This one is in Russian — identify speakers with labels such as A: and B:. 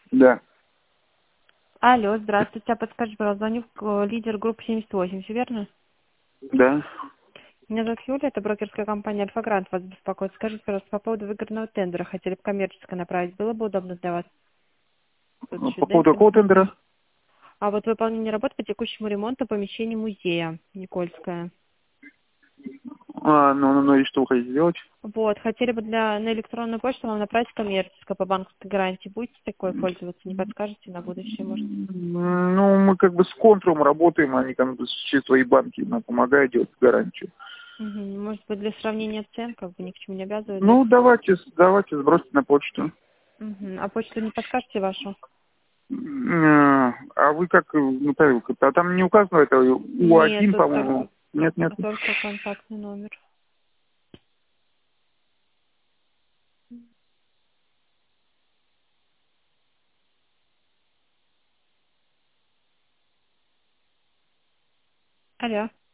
A: Да.
B: Алло, здравствуйте. Подскажите, пожалуйста, звоню в лидер группы 78, все верно?
A: Да.
B: Меня зовут Юля, это брокерская компания «Альфа-Грант» вас беспокоит. Скажите, пожалуйста, по поводу выигранного тендера, хотели бы коммерческое направить, было бы удобно для вас? Тут еще
A: По поводу
B: демпинг.
A: какого тендера?
B: А вот выполнение работ по текущему ремонту помещения музея Никольское.
A: Ну, и что вы хотите сделать?
B: Вот, хотели бы на электронную почту вам направить коммерческое по банковской гарантии. Будете такой пользоваться, не подскажете на будущее, может?
A: Ну, мы как бы с контролем работаем, они там через свои банки нам помогают делать гарантию.
B: Мгм. Может быть, для сравнения цен, как бы ни к чему не обязывают, да?
A: Ну, давайте сбросьте на почту.
B: Мгм. А почту не подскажете вашу?
A: А вы как, ну, Павел, а там не указано это
B: Нет,
A: У1,
B: тут
A: по-моему? Нет, нет.
B: только контактный номер. Алло.